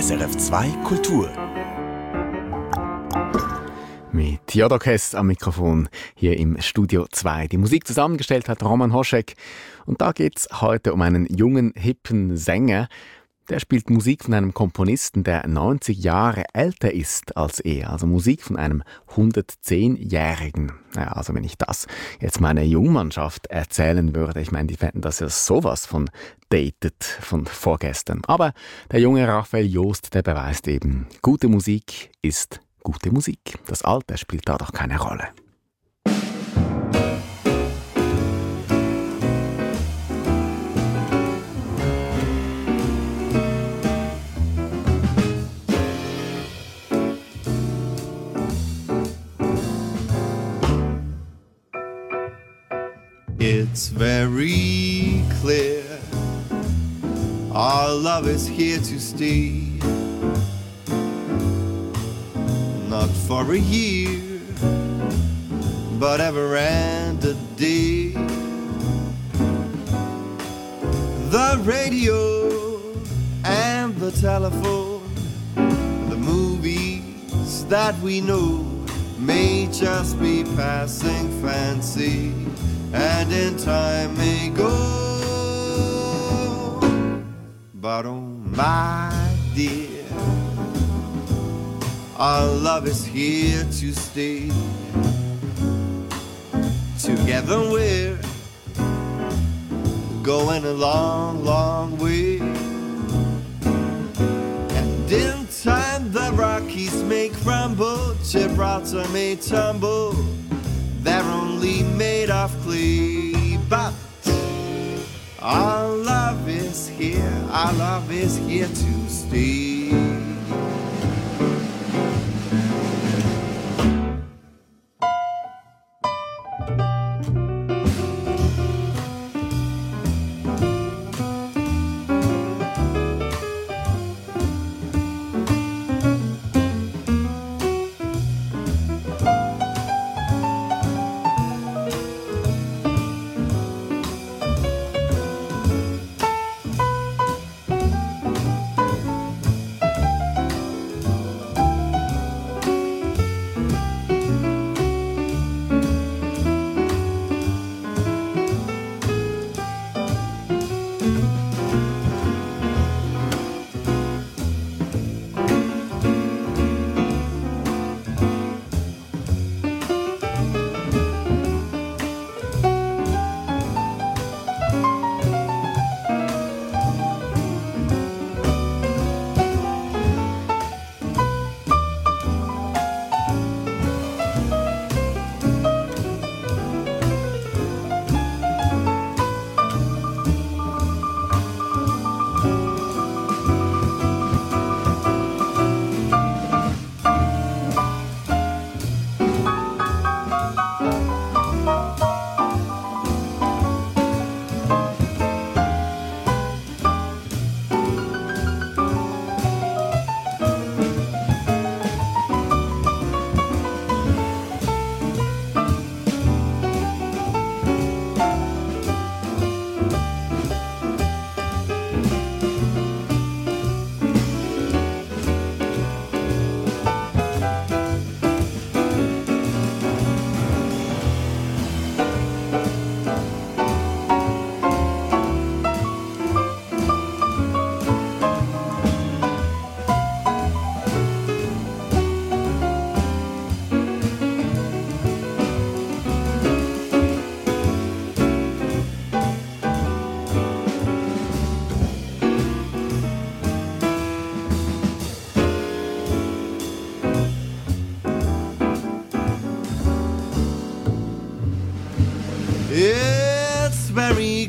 SRF 2 Kultur. Mit Jodok Hess am Mikrofon hier im Studio 2. Die Musik zusammengestellt hat Roman Hoschek. Und da geht es heute um einen jungen, hippen Sänger. Der spielt Musik von einem Komponisten, der 90 Jahre älter ist als er. Also Musik von einem 110-Jährigen. Ja, also wenn ich das jetzt meiner Jungmannschaft erzählen würde, ich meine, die fänden das ja sowas von dated von vorgestern. Aber der junge Raphael Jost, der beweist eben, gute Musik ist gute Musik. Das Alter spielt da doch keine Rolle. It's very clear our love is here to stay. Not for a year, but ever and a day. The radio and the telephone, the movies that we know may just be passing fancy, and in time may go. But oh my dear, our love is here to stay. Together we're going a long, long way. And in time the Rockies may crumble, Gibraltar may tumble, they're only made of clay. But our love is here, our love is here to stay. It's very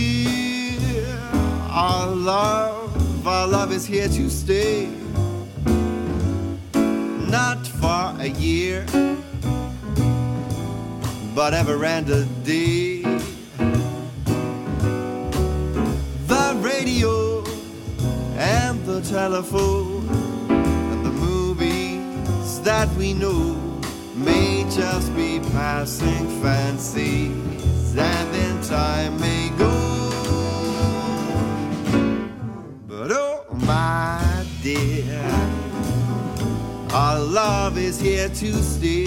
clear our love is here to stay. Not for a year, but ever and a day. The radio and the telephone and the movies that we know may just be passing fancies, and in time may go. But oh my dear, Our love is here to stay.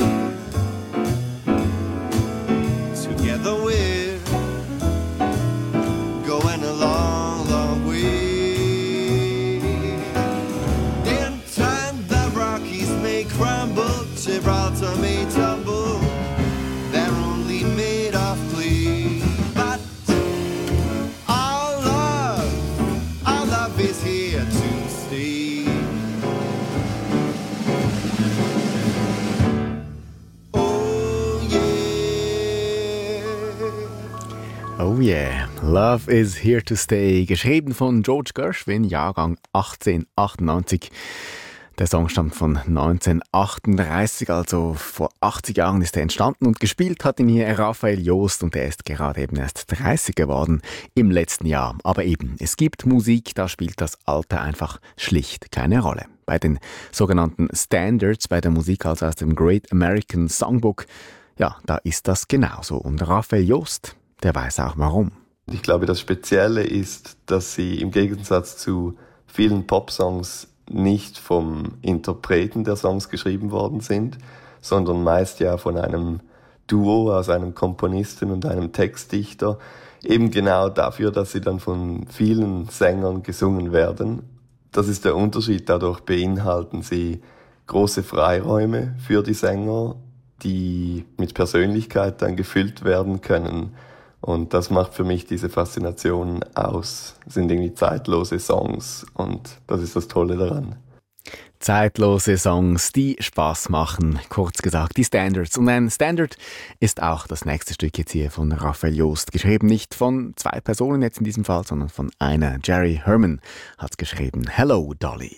Together we're going a long, long way. In time the Rockies may crumble, Gibraltar may tumble, they're only made of clay. But our love is here to stay. Oh yeah. Oh yeah, Love is here to stay. Geschrieben von George Gershwin, Jahrgang 1898. Der Song stammt von 1938, also vor 80 Jahren ist er entstanden, und gespielt hat ihn hier Raphael Jost, und er ist gerade eben erst 30 geworden im letzten Jahr. Aber eben, es gibt Musik, da spielt das Alter einfach schlicht keine Rolle. Bei den sogenannten Standards, bei der Musik also aus dem Great American Songbook, ja, da ist das genauso. Und Raphael Jost, der weiß auch warum. Ich glaube, das Spezielle ist, dass sie im Gegensatz zu vielen Popsongs nicht vom Interpreten der Songs geschrieben worden sind, sondern meist ja von einem Duo aus einem Komponisten und einem Textdichter, eben genau dafür, dass sie dann von vielen Sängern gesungen werden. Das ist der Unterschied. Dadurch beinhalten sie große Freiräume für die Sänger, die mit Persönlichkeit dann gefüllt werden können. Und das macht für mich diese Faszination aus. Es sind irgendwie zeitlose Songs und das ist das Tolle daran. Zeitlose Songs, die Spaß machen, kurz gesagt, die Standards. Und ein Standard ist auch das nächste Stück jetzt hier von Raphael Jost. Geschrieben nicht von zwei Personen jetzt in diesem Fall, sondern von einer. Jerry Herman hat es geschrieben. Hello, Dolly.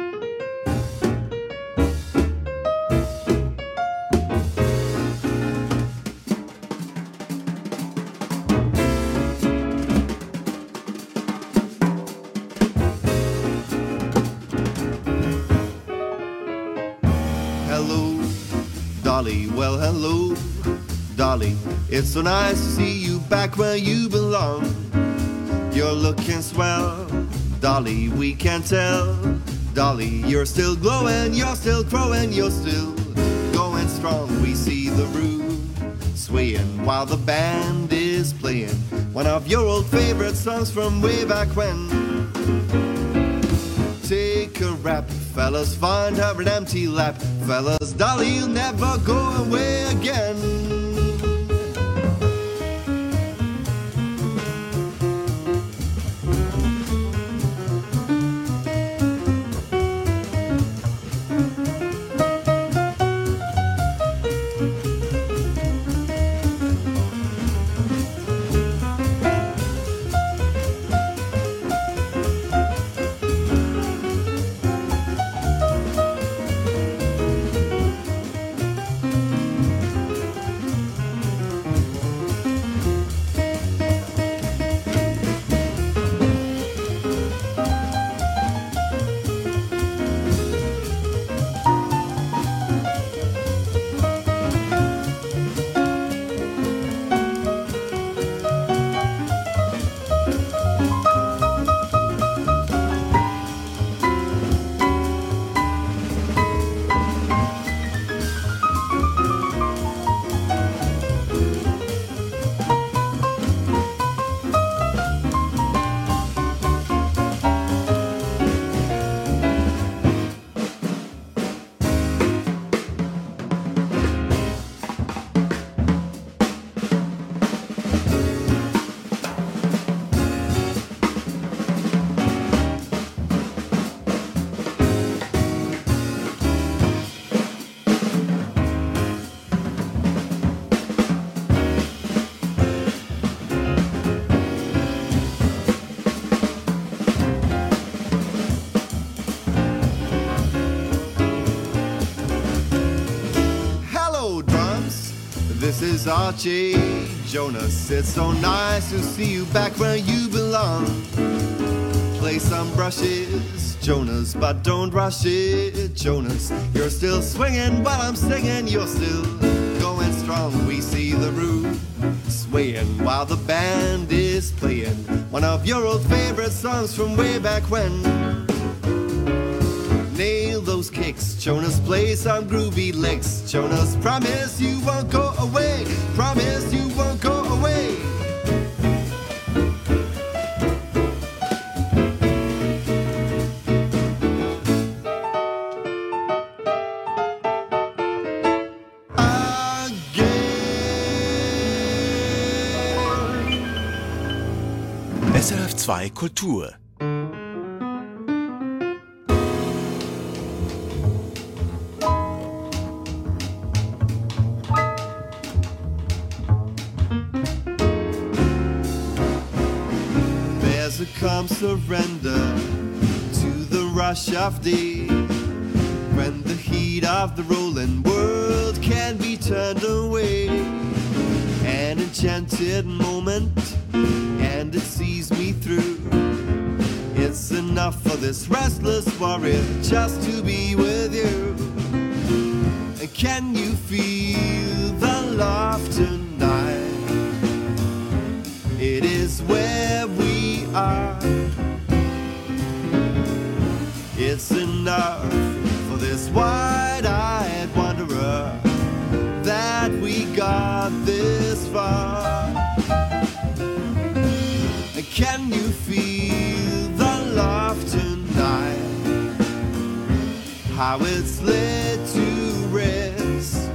Dolly, well hello, Dolly, it's so nice to see you back where you belong. You're looking swell, Dolly, we can tell. Dolly, you're still glowing, you're still growing, you're still going strong. We see the room swaying while the band is playing one of your old favorite songs from way back when. Take a rap, fellas, find her an empty lap. Fellas, Dolly, you'll never go away again. This is Archie Jonas. It's so nice to see you back where you belong. Play some brushes, Jonas, but don't rush it, Jonas. You're still swinging while I'm singing. You're still going strong. We see the room swaying while the band is playing one of your old favorite songs from way back when. Nail those kicks, Jonas, play some groovy licks. Jonas, promise you won't go away. Promise you won't go away. SRF 2 Kultur. There's a calm surrender to the rush of day, when the heat of the rolling world can be turned away. An enchanted moment, and it sees me through. It's enough for this restless warrior just to be with you. And can you feel the love tonight? It is where we are. It's enough for this wide-eyed wanderer that we got this far. Can you feel the love tonight? How it's laid to rest.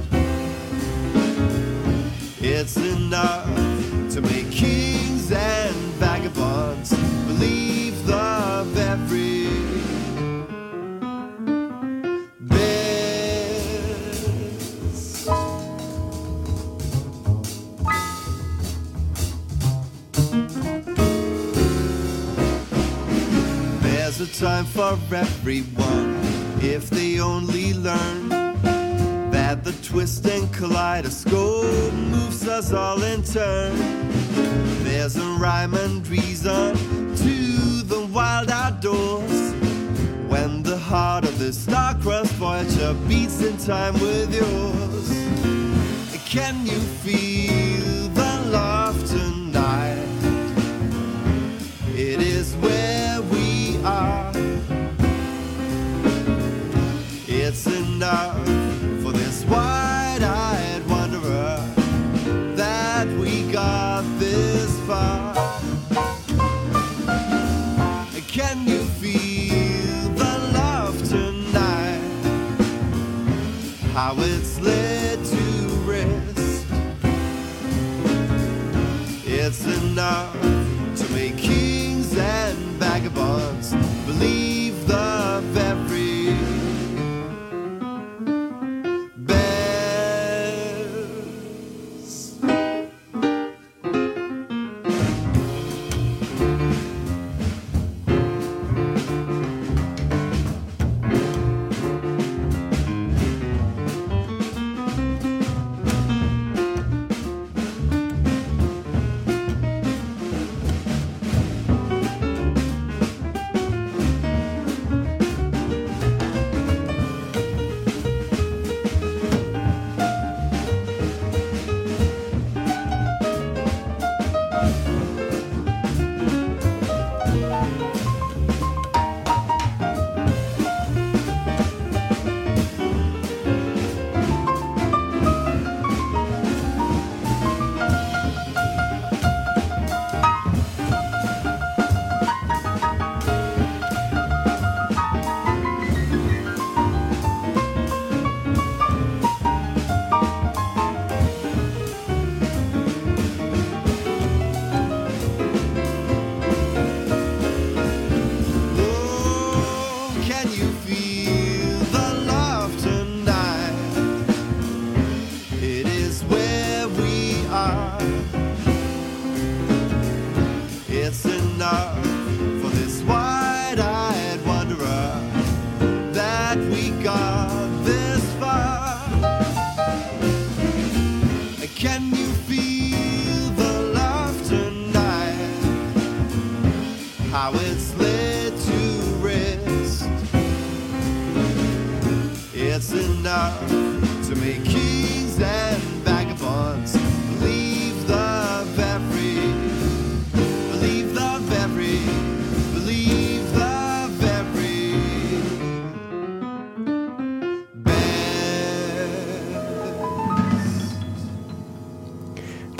It's enough to make kings and vagabonds believe the very a time for everyone, if they only learn that the twisting kaleidoscope moves us all in turn. There's a rhyme and reason to the wild outdoors, when the heart of this star-crossed voyager beats in time with yours. Can you feel the love tonight? It is where we are. It's enough for this wide-eyed wanderer that we got this far. Can you feel the love tonight? How it's laid to rest. It's enough to make kings and vagabonds believe the very to make kings and vagabonds believe the very, believe the very, believe the very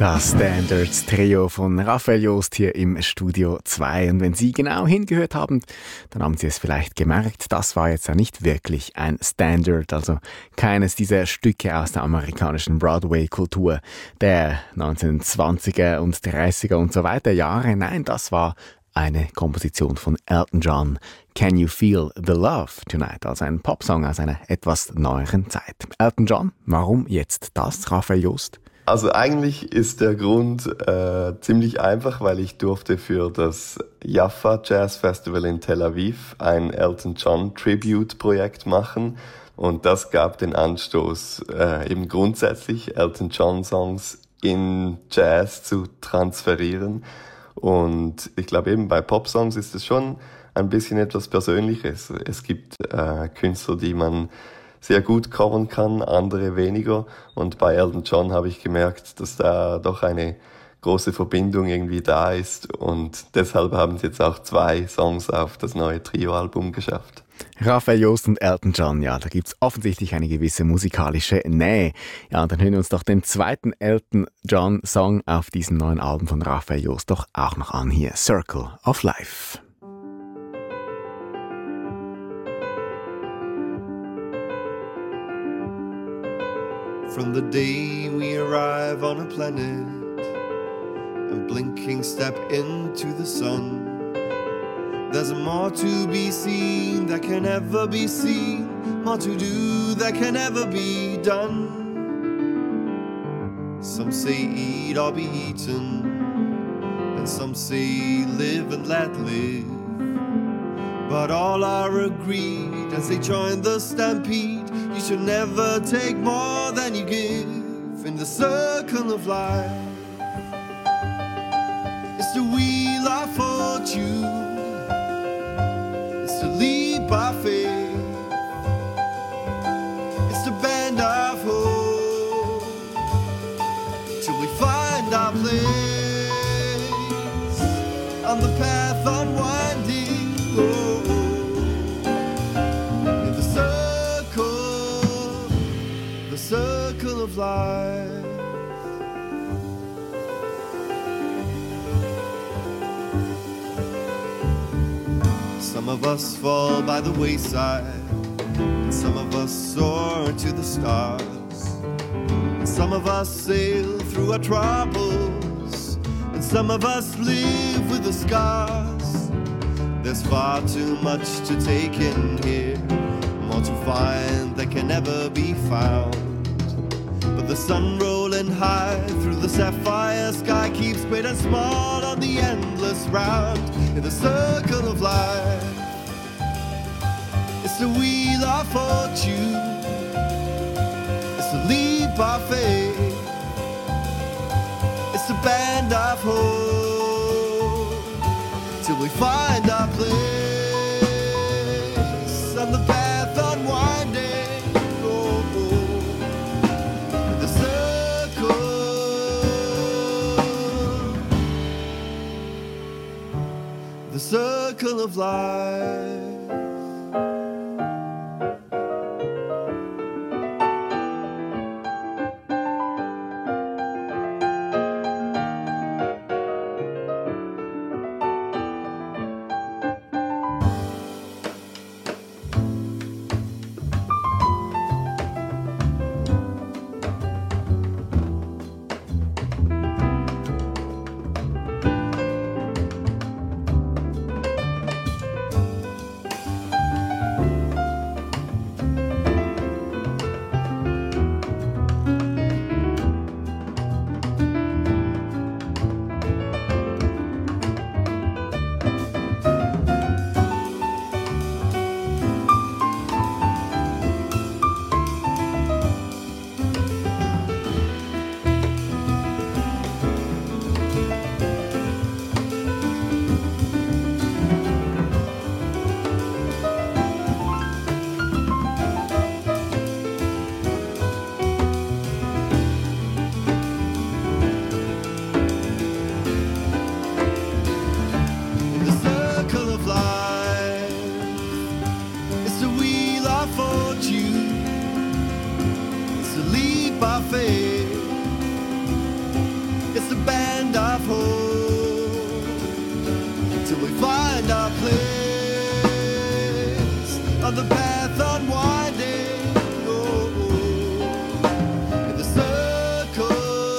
Das Standards Trio von Raphael Jost hier im Studio 2. Und wenn Sie genau hingehört haben, dann haben Sie es vielleicht gemerkt, das war jetzt ja nicht wirklich ein Standard, also keines dieser Stücke aus der amerikanischen Broadway-Kultur der 1920er und 30er und so weiter Jahre. Nein, das war eine Komposition von Elton John. Can You Feel the Love Tonight? Also ein Popsong aus einer etwas neueren Zeit. Elton John, warum jetzt das, Raphael Jost? Also eigentlich ist der Grund ziemlich einfach, weil ich durfte für das Jaffa Jazz Festival in Tel Aviv ein Elton John Tribute Projekt machen und das gab den Anstoß, eben grundsätzlich Elton John Songs in Jazz zu transferieren. Und ich glaube eben bei Popsongs ist es schon ein bisschen etwas Persönliches. Es gibt Künstler, die man sehr gut covern kann, andere weniger. Und bei Elton John habe ich gemerkt, dass da doch eine große Verbindung irgendwie da ist. Und deshalb haben sie jetzt auch 2 Songs auf das neue Trio-Album geschafft. Raphael Jost und Elton John, ja, da gibt's offensichtlich eine gewisse musikalische Nähe. Ja, und dann hören wir uns doch den zweiten Elton John Song auf diesem neuen Album von Raphael Jost doch auch noch an hier. Circle of Life. From the day we arrive on a planet and blinking step into the sun, there's more to be seen that can never be seen, more to do that can never be done. Some say eat or be eaten, and some say live and let live. But all are agreed as they join the stampede, you should never take more than you give in the circle of life. It's the wheel of fortune, it's the leap of faith, it's the bend of hope, till we find our place on the path unwinding. Oh. Circle of life. Some of us fall by the wayside, and some of us soar to the stars, and some of us sail through our troubles, and some of us live with the scars. There's far too much to take in here, more to find that can never be found. But the sun rolling high through the sapphire sky keeps great and small on the endless round in the circle of life. It's the wheel of fortune, it's the leap of faith, it's the bend of hope, till we find our place on the path unwinding. The circle of life. found the path unwinding. Oh, in the circle,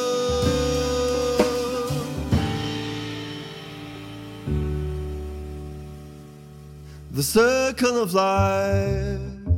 the circle of life.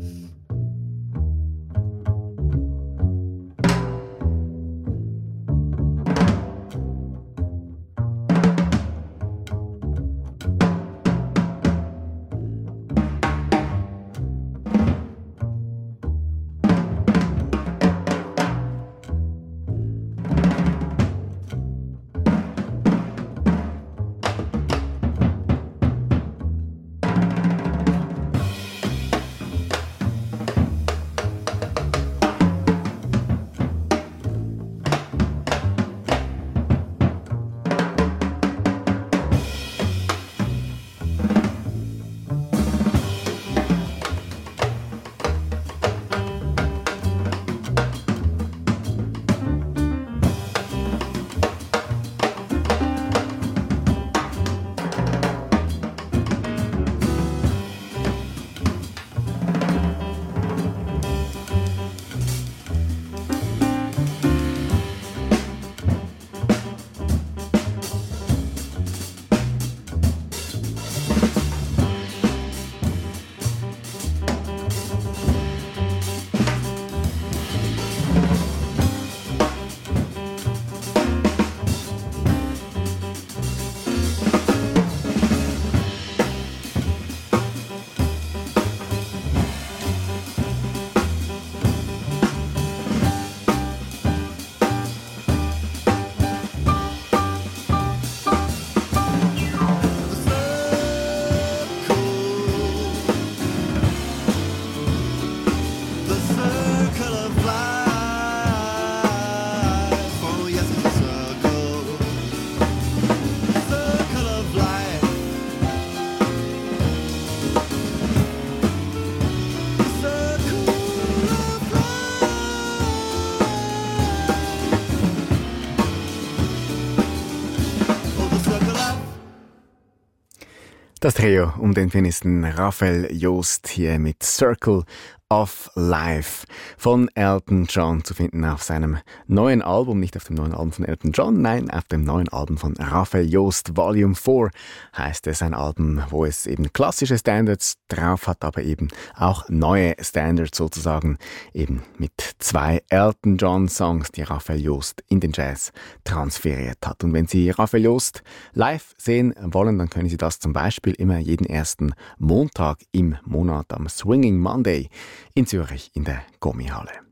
Das Trio um den Pianisten Raphael Jost hier mit Circle of Life von Elton John zu finden auf seinem neuen Album, nicht auf dem neuen Album von Elton John, nein, auf dem neuen Album von Raphael Jost, Volume 4 heißt es, ein Album, wo es eben klassische Standards drauf hat, aber eben auch neue Standards sozusagen, eben mit 2 Elton John Songs, die Raphael Jost in den Jazz transferiert hat. Und wenn Sie Raphael Jost live sehen wollen, dann können Sie das zum Beispiel immer jeden ersten Montag im Monat am Swinging Monday in Zürich in der Gommihalle.